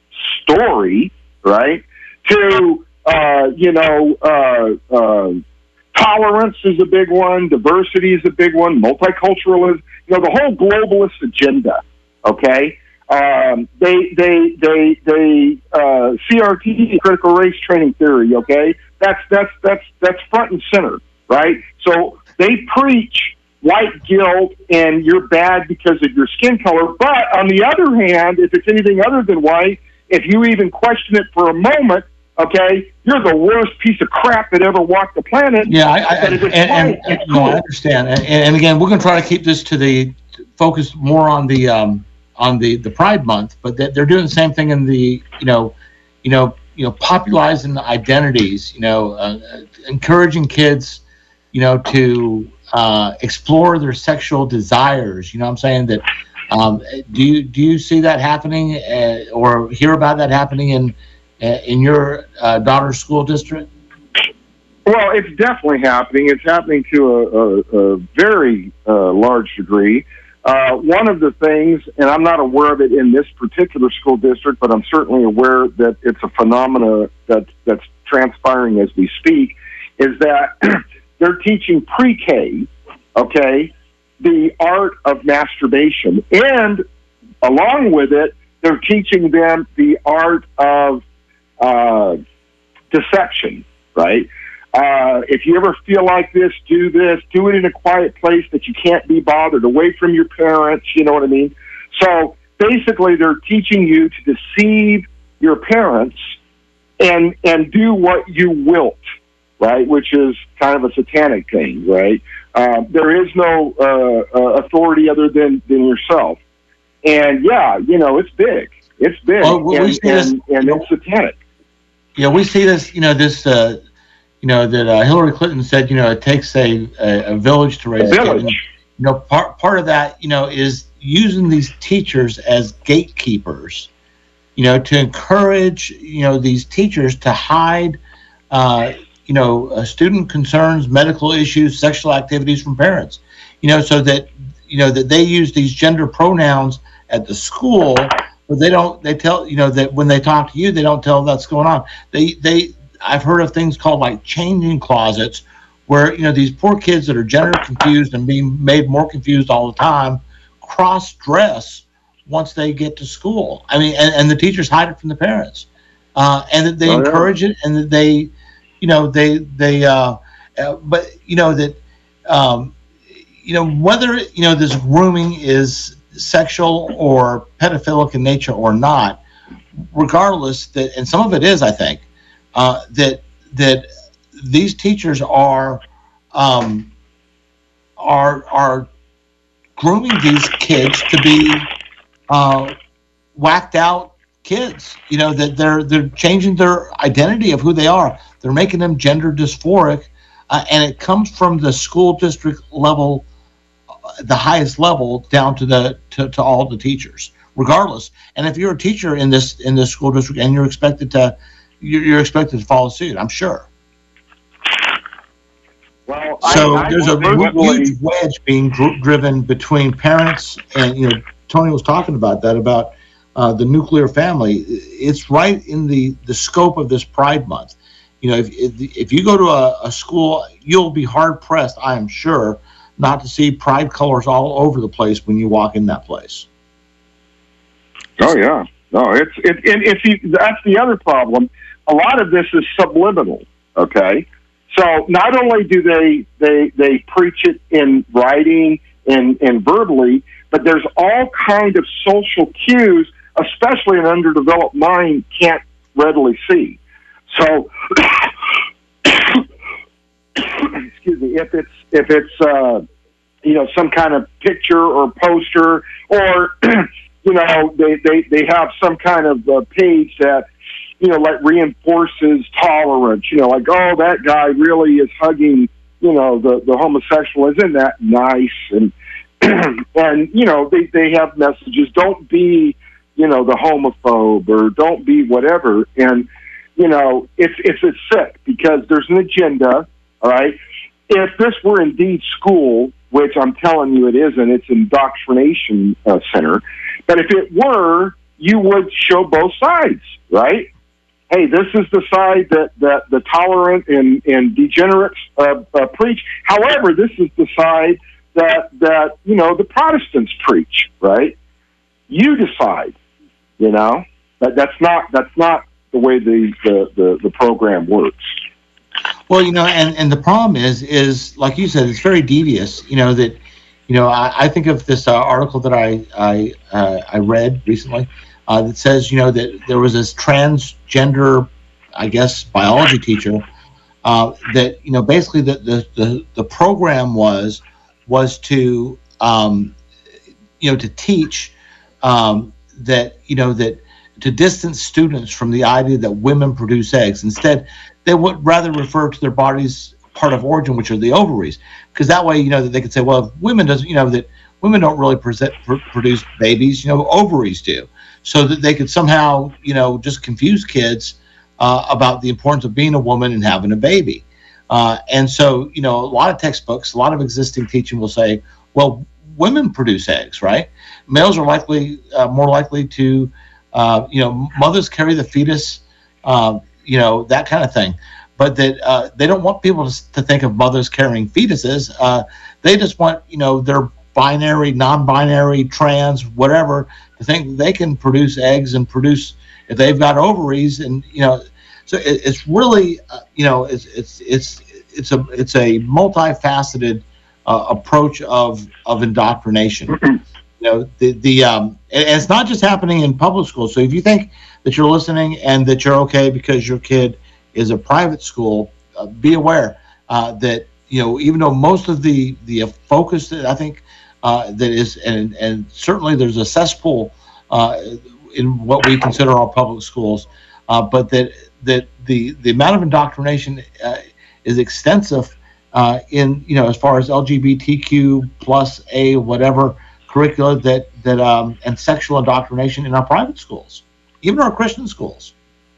E: story, right, to, uh, you know, uh, uh, tolerance is a big one, diversity is a big one, multiculturalism, you know, the whole globalist agenda, okay? Um, they, they, they, they, uh, C R T, critical race training theory, okay? That's, that's, that's, that's front and center, right? So they preach white guilt and you're bad because of your skin color. But on the other hand, if it's anything other than white, if you even question it for a moment, okay, you're the worst piece of crap that ever walked the planet.
B: Yeah, I, I,
E: But if
B: and,
E: it's
B: and,
E: white,
B: and
E: it's
B: no, I
E: cool.
B: understand. And, and again, we're going to try to keep this to the focus more on the um, on the, the Pride Month, but they- they're doing the same thing in the, you know, you know, you know, popularizing the identities, you know, uh, encouraging kids, you know, to uh, explore their sexual desires. You know what I'm saying? That um, do you do you see that happening uh, or hear about that happening in uh, in your uh, daughter's school district?
E: Well, it's definitely happening. It's happening to a, a, a very uh, large degree. Uh, one of the things, and I'm not aware of it in this particular school district, but I'm certainly aware that it's a phenomena that, that's transpiring as we speak, is that they're teaching pre-K, okay, the art of masturbation. And along with it, they're teaching them the art of uh, deception, right? Uh, if you ever feel like this, do this. Do it in a quiet place that you can't be bothered, away from your parents, you know what I mean? So basically, they're teaching you to deceive your parents and and do what you wilt, right? Which is kind of a satanic thing, right? Uh, there is no uh, uh, authority other than, than yourself. And yeah, you know, it's big. It's big,
B: well, we
E: and,
B: see this,
E: and, and it's satanic.
B: Yeah, we see this, you know, this, uh, you know, that uh, Hillary Clinton said, you know, it takes a, a, a village to raise
E: a
B: a kid.
E: village.
B: And, you know, part, part of that, you know, is using these teachers as gatekeepers, you know, to encourage, you know, these teachers to hide, uh, you know, uh, student concerns, medical issues, sexual activities from parents, you know, so that, you know, that they use these gender pronouns at the school, but they don't, they tell, you know, that when they talk to you, they don't tell them that's going on. They, they, I've heard of things called like changing closets where, you know, these poor kids that are gender confused and being made more confused all the time cross dress once they get to school. I mean, and, and the teachers hide it from the parents, uh, and that they
E: Oh, yeah.
B: encourage it, and that they, you know, they, they, uh, uh, but you know, that, um, you know, whether, you know, this grooming is sexual or pedophilic in nature or not, regardless, that, and some of it is, I think, uh, that, that these teachers are, um, are, are grooming these kids to be, uh, whacked out kids, you know, that they're, they're changing their identity of who they are. They're making them gender dysphoric, uh, and it comes from the school district level, the highest level, down to the to, to all the teachers, regardless. And if you're a teacher in this in this school district and you're expected to you're, you're expected to follow suit, I'm sure.
E: Well,
B: So
E: I, I
B: there's a
E: personally-
B: huge wedge being dr- driven between parents and, you know, Tony was talking about that, about uh, the nuclear family. It's right in the the scope of this Pride Month. You know, if if, if you go to a, a school, you'll be hard pressed, I am sure, not to see pride colors all over the place when you walk in that place.
E: Oh yeah, no, it's it. And if you, that's the other problem. A lot of this is subliminal. Okay, so not only do they they they preach it in writing and and verbally, but there's all kind of social cues, especially an underdeveloped mind can't readily see. So, excuse me, if it's if it's uh, you know, some kind of picture or poster, or you know, they, they, they have some kind of uh, page that, you know, like reinforces tolerance, you know, like, oh, that guy really is hugging, you know, the, the homosexual. Isn't that nice? And, and, you know, they, they have messages, don't be, you know, the homophobe, or don't be whatever. And, you know, it's, it's, it's sick because there's an agenda, all right? If this were indeed school, which I'm telling you it isn't, it's an indoctrination uh, center. But if it were, you would show both sides, right? Hey, this is the side that, that the tolerant and, and degenerates uh, uh, preach. However, this is the side that, that, you know, the Protestants preach, right? You decide, you know? But that's not, that's not the way the, the, the, the program works.
B: Well, you know, and, and the problem is, is like you said, it's very devious. You know that, you know, I, I think of this uh, article that I I uh, I read recently uh, that says, you know, that there was this transgender, I guess, biology teacher uh, that, you know, basically the the, the, the program was was to um, you know to teach um, that you know that to distance students from the idea that women produce eggs. Instead, they would rather refer to their body's part of origin, which are the ovaries, because that way, you know, that they could say, well, if women doesn't, you know, that women don't really present, pr- produce babies, you know, ovaries do, so that they could somehow, you know, just confuse kids uh, about the importance of being a woman and having a baby. Uh, and so, you know, a lot of textbooks, a lot of existing teaching will say, well, women produce eggs, right? Males are likely uh, more likely to, uh, you know, mothers carry the fetus. Uh, you know, that kind of thing. But that uh, they don't want people to, to think of mothers carrying fetuses. Uh, they just want, you know, their binary, non-binary, trans, whatever, to think that they can produce eggs and produce, if they've got ovaries, and you know, so it, it's really, uh, you know, it's it's it's it's a it's a multifaceted uh, approach of of indoctrination. You know, the the um, and it's not just happening in public schools. So if you think that you're listening and that you're okay because your kid is a private school, uh, be aware uh, that, you know, even though most of the the focus that I think uh, that is, and and certainly there's a cesspool uh, in what we consider our public schools, uh, but that that the the amount of indoctrination uh, is extensive uh, in, you know, as far as L G B T Q plus A whatever curricula that that um, and sexual indoctrination in our private schools, even our Christian schools.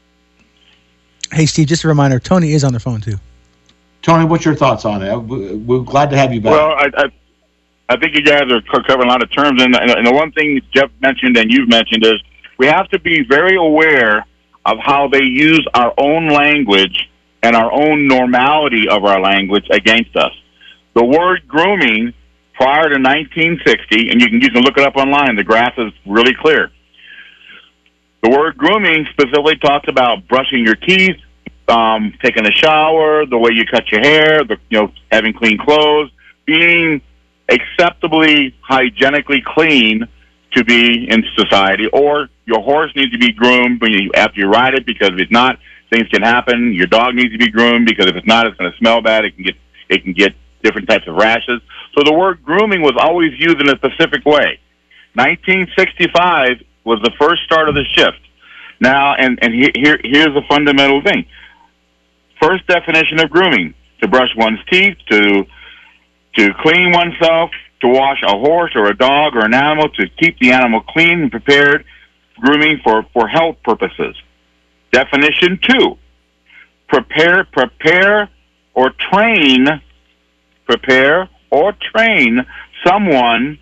C: Hey, Steve, just a reminder, Tony is on the phone too.
B: Tony, what's your thoughts on it? We're glad to have you back.
F: Well, I, I, I think you guys are covering a lot of terms, and, and the one thing Jeff mentioned and you've mentioned is we have to be very aware of how they use our own language and our own normality of our language against us. The word grooming prior to nineteen sixty, and you can, you can look it up online, the graph is really clear. The word grooming specifically talks about brushing your teeth, um, taking a shower, the way you cut your hair, the, you know, having clean clothes, being acceptably hygienically clean to be in society. Or your horse needs to be groomed when you after you ride it, because if it's not, things can happen. Your dog needs to be groomed, because if it's not, it's going to smell bad. It can get it can get different types of rashes. So the word grooming was always used in a specific way. nineteen sixty-five was the first start of the shift. Now, and, and he, here here's the fundamental thing. First definition of grooming: to brush one's teeth, to to clean oneself, to wash a horse or a dog or an animal, to keep the animal clean and prepared, grooming for, for health purposes. Definition two: prepare, prepare or train, prepare or train someone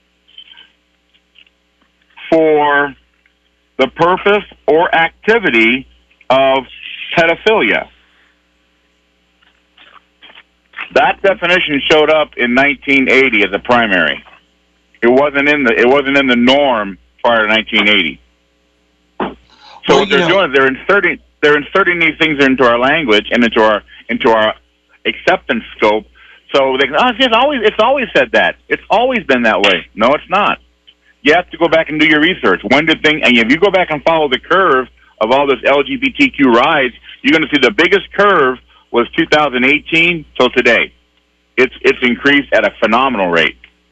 F: for the purpose or activity of pedophilia. That definition showed up in nineteen eighty as a primary. It wasn't in the it wasn't in the norm prior to nineteen eighty. So
B: well,
F: what they're
B: know,
F: doing is they're inserting they're inserting these things into our language and into our into our acceptance scope. So they can, oh, it's always it's always said that. It's always been that way. No, it's not. You have to go back and do your research. When did things, and if you go back and follow the curve of all this L G B T Q rise, you're going to see the biggest curve was two thousand eighteen till today. It's it's increased at a phenomenal rate.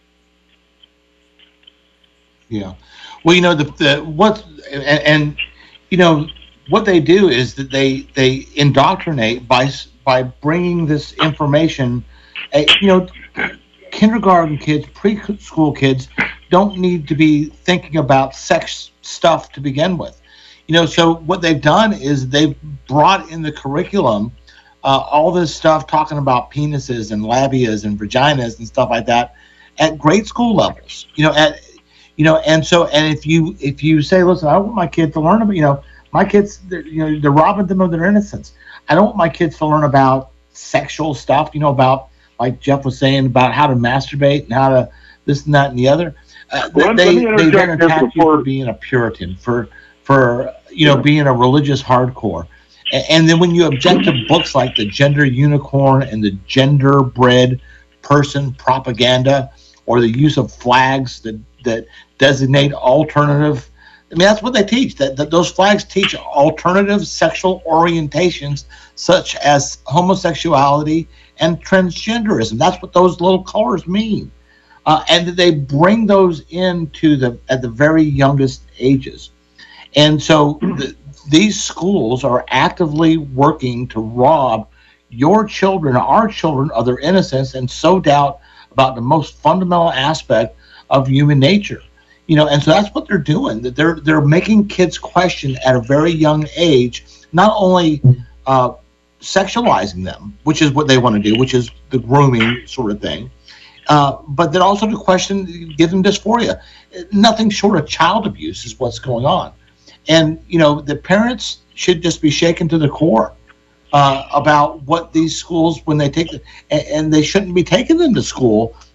B: Yeah. Well, you know, the the what and, and you know what they do is that they they indoctrinate by by bringing this information. Uh, you know, kindergarten kids, preschool kids don't need to be thinking about sex stuff to begin with. You know, so what they've done is they've brought in the curriculum uh, all this stuff talking about penises and labias and vaginas and stuff like that at grade school levels. You know, at you know, and so and if you if you say, listen, I want my kid to learn about, you know, my kids, you know, they're robbing them of their innocence. I don't want my kids to learn about sexual stuff. You know, about, like Jeff was saying, about how to masturbate and how to this and that and the other. Uh,
F: well,
B: they they then attack you for being a Puritan, for for you know yeah. being a religious hardcore, and, and then when you object to books like the Gender Unicorn and the Gender Bred Person Propaganda, or the use of flags that that designate alternative, I mean that's what they teach. That, that those flags teach alternative sexual orientations such as homosexuality and transgenderism. That's what those little colors mean. Uh, and they bring those into the at the very youngest ages, and so the, these schools are actively working to rob your children, our children, of their innocence, and sow doubt about the most fundamental aspect of human nature. You know, and so that's what they're doing. That they're they're making kids question at a very young age, not only uh, sexualizing them, which is what they want to do, which is the grooming sort of thing. Uh, but then also to question, give them dysphoria. Nothing short of child abuse is what's going on. And, you know, the parents should just be shaken to the core uh, about what these schools, when they take, the, and, and they shouldn't be taking them to school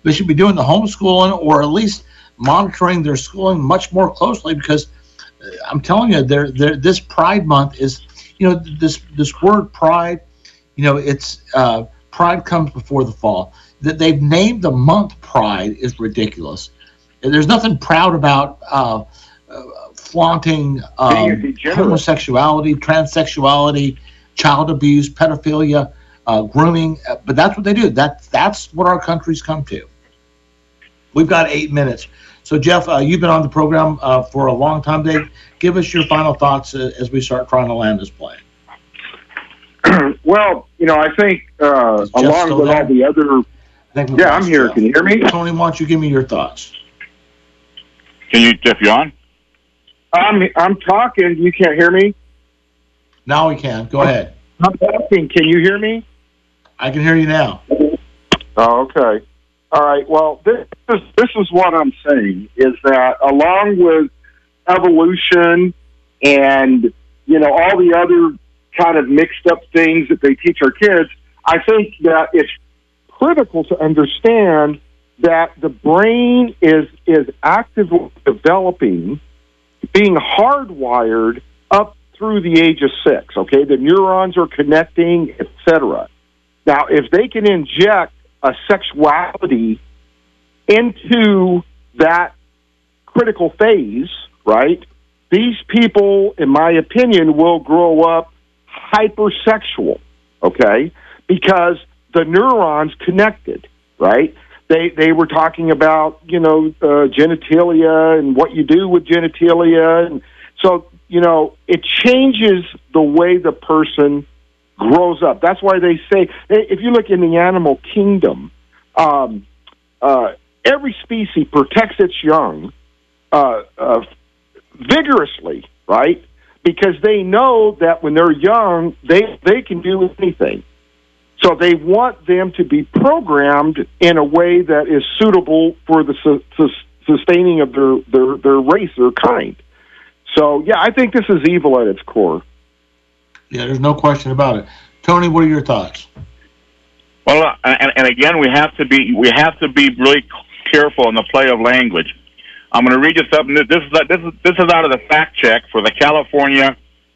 B: they should be doing the homeschooling, or at least monitoring their schooling much more closely, because I'm telling you, they're, they're, this Pride Month is, you know, this this word pride, you know, it's uh, pride comes before the fall. That they've named the month Pride is ridiculous. There's nothing proud about uh, uh, flaunting um, homosexuality, transsexuality, child abuse, pedophilia, uh, grooming, uh, but that's what they do. That that's what our country's come to. We've got eight minutes. So, Jeff, uh, you've been on the program uh, for a long time. Dave, give us your final thoughts uh, as we start trying to land this plane.
E: Well, you know, I think uh, along with all the other... Yeah, I'm here. Jeff. Can you hear me?
B: Tony, why don't you give me your thoughts?
F: Can you, Jeff, you on?
E: I'm, I'm talking. You can't hear me?
B: Now we can. Go ahead.
E: I'm talking. Can you hear me?
B: I can hear you now.
E: Oh, okay. All right. Well, this is, this is what I'm saying, is that along with evolution and, you know, all the other kind of mixed up things that they teach our kids, I think that it's critical to understand that the brain is is actively developing, being hardwired up through the age of six, okay? The neurons are connecting, et cetera. Now, if they can inject a sexuality into that critical phase, right, these people, in my opinion, will grow up hypersexual, okay, because the neurons connected, right? They they were talking about, you know, uh, genitalia and what you do with genitalia. And so, you know, it changes the way the person grows up. That's why they say, if you look in the animal kingdom, um, uh, every species protects its young uh, uh, vigorously, right? Because they know that when they're young, they, they can do anything. So they want them to be programmed in a way that is suitable for the su- su- sustaining of their, their, their race, their kind. So, yeah, I think this is evil at its core.
B: Yeah, there's no question about it. Tony, what are your thoughts?
F: Well, uh, and, and again, we have to be we have to be really careful in the play of language. I'm going to read you something. This is this is this is out of the fact check for the California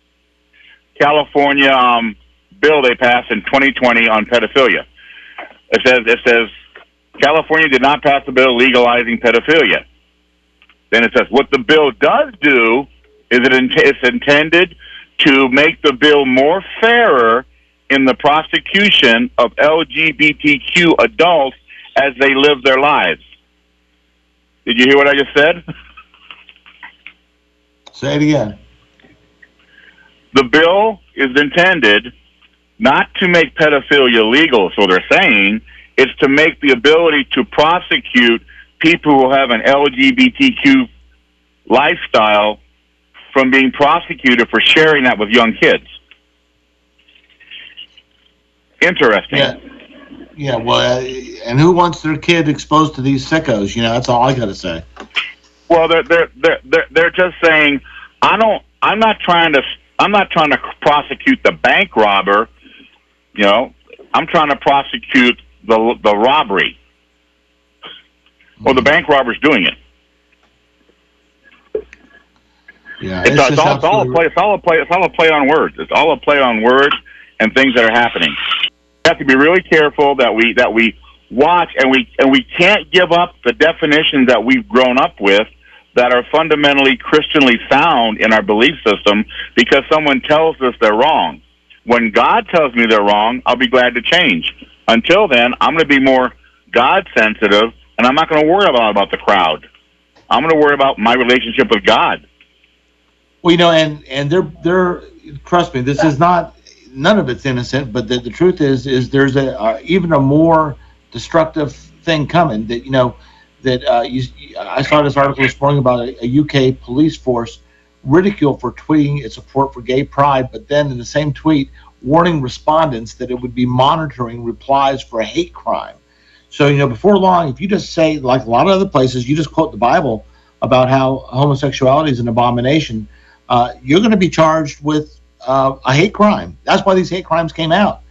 F: California um, bill they passed in twenty twenty on pedophilia. It says it says California did not pass a bill legalizing pedophilia. Then it says what the bill does do is it in, it's intended to make the bill more fairer in the prosecution of L G B T Q adults as they live their lives. Did you hear what I just said?
B: Say it again.
F: The bill is intended not to make pedophilia legal, so they're saying it's to make the ability to prosecute people who have an L G B T Q lifestyle from being prosecuted for sharing that with young kids. Interesting.
B: Yeah, yeah. Well, uh, and who wants their kid exposed to these sickos? You know, that's all I got to say.
F: Well, they're they're they're they're they're just saying, I don't. I'm not trying to. I'm not trying to prosecute the bank robber. You know, I'm trying to prosecute the the robbery. Well, the bank robber's doing it.
B: Yeah,
F: it's, it's, it's, all, it's all a play. It's all a play. It's all a play on words. It's all a play on words and things that are happening. We have to be really careful that we that we watch, and we and we can't give up the definitions that we've grown up with that are fundamentally Christianly sound in our belief system because someone tells us they're wrong. When God tells me they're wrong, I'll be glad to change. Until then, I'm going to be more God sensitive, and I'm not going to worry about about the crowd. I'm going to worry about my relationship with God.
B: Well, you know, and and they're they're trust me, this is not. None of it's innocent, but the, the truth is, is there's a uh, even a more destructive thing coming. That you know, that uh, you, I saw this article this morning about a, a U K police force ridiculed for tweeting its support for gay pride, but then in the same tweet warning respondents that it would be monitoring replies for a hate crime. So you know, before long, if you just say, like a lot of other places, you just quote the Bible about how homosexuality is an abomination, uh, you're going to be charged with Uh, a hate crime. That's why these hate crimes came out.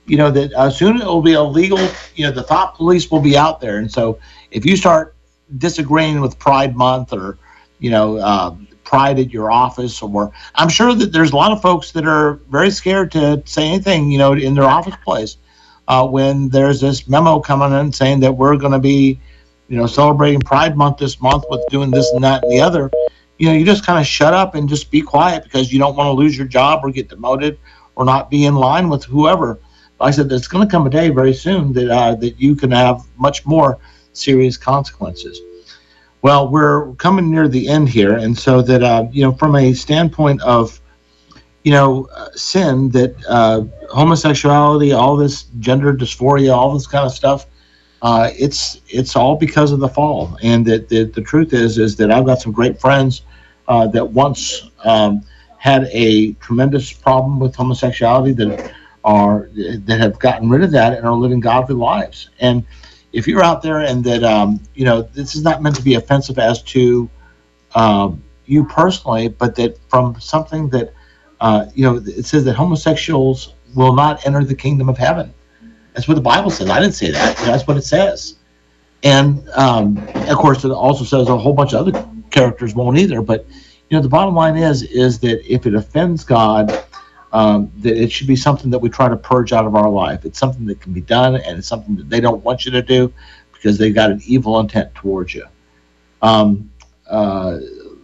B: you know, that uh, soon it will be illegal. You know, the thought police will be out there. And so if you start disagreeing with Pride Month or, you know, uh, Pride at your office, or I'm sure that there's a lot of folks that are very scared to say anything, you know, in their office place uh, when there's this memo coming in saying that we're going to be, you know, celebrating Pride Month this month with doing this and that and the other. You know, you just kind of shut up and just be quiet because you don't want to lose your job or get demoted or not be in line with whoever. But I said there's going to come a day very soon that uh, that you can have much more serious consequences. Well, we're coming near the end here, and so that uh, you know, from a standpoint of, you know, uh, sin, that uh, homosexuality, all this gender dysphoria, all this kind of stuff, uh, it's it's all because of the fall. And that the, the truth is is that I've got some great friends uh, that once um, had a tremendous problem with homosexuality that are that have gotten rid of that and are living godly lives. And if you're out there and that, um, you know, this is not meant to be offensive as to um, you personally, but that from something that, uh, you know, it says that homosexuals will not enter the kingdom of heaven. That's what the Bible says. I didn't say that. That's what it says. And, um, of course, it also says a whole bunch of other characters won't either. But, you know, the bottom line is, is that if it offends God, Um, that it should be something that we try to purge out of our life. It's something that can be done, and it's something that they don't want you to do because they've got an evil intent towards you. Um, uh,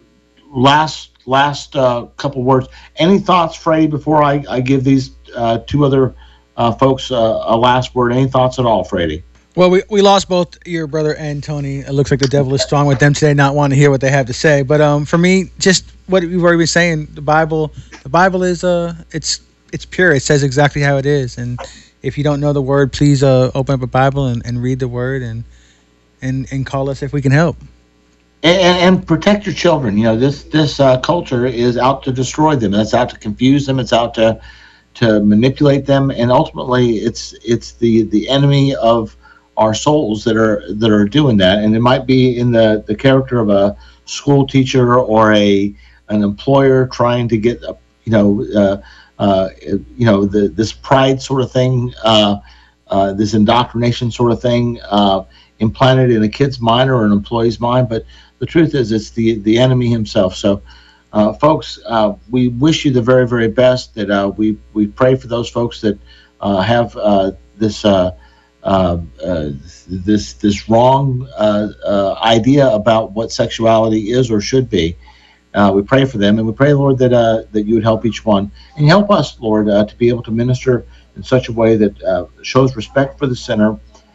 B: last last uh, couple words. Any thoughts, Freddie, before I, I give these uh, two other uh, folks uh, a last word? Any thoughts at all, Freddie?
C: Well, we, we lost both your brother and Tony. It looks like the devil is strong with them today, not wanting to hear what they have to say. But um, for me, just what we've already been saying, the Bible, the Bible is uh, it's it's pure. It says exactly how it is. And if you don't know the word, please uh, open up a Bible and, and read the word and and and call us if we can help.
B: And, and protect your children. You know, this this uh, culture is out to destroy them. It's out to confuse them. It's out to to manipulate them. And ultimately, it's it's the the enemy of our souls that are that are doing that. And it might be in the the character of a school teacher or a an employer trying to get a, you know uh, uh, you know the this pride sort of thing, uh, uh, this indoctrination sort of thing uh, implanted in a kid's mind or an employee's mind. But the truth is, it's the the enemy himself. So, uh, folks, uh, we wish you the very very best. That uh, we we pray for those folks that uh, have uh, this. Uh, Uh, uh, this this wrong uh, uh, idea about what sexuality is or should be. Uh, we pray for them, and we pray, Lord, that uh, that you would help each one, and help us, Lord, uh, to be able to minister in such a way that uh, shows respect for the sinner,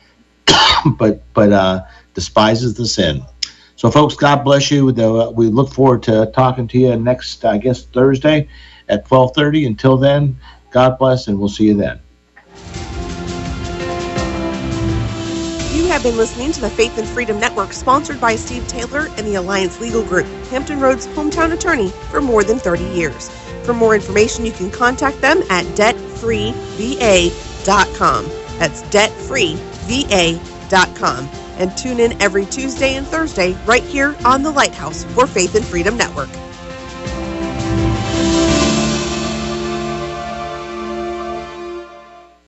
B: but but uh, despises the sin. So, folks, God bless you. We look forward to talking to you next, I guess, Thursday at twelve thirty. Until then, God bless, and we'll see you then.
A: You have been listening to the Faith and Freedom Network, sponsored by Steve Taylor and the Alliance Legal Group, Hampton Roads' hometown attorney for more than thirty years. For more information, you can contact them at debt free v a dot com. That's debt free v a dot com. And tune in every Tuesday and Thursday right here on the Lighthouse for Faith and Freedom Network.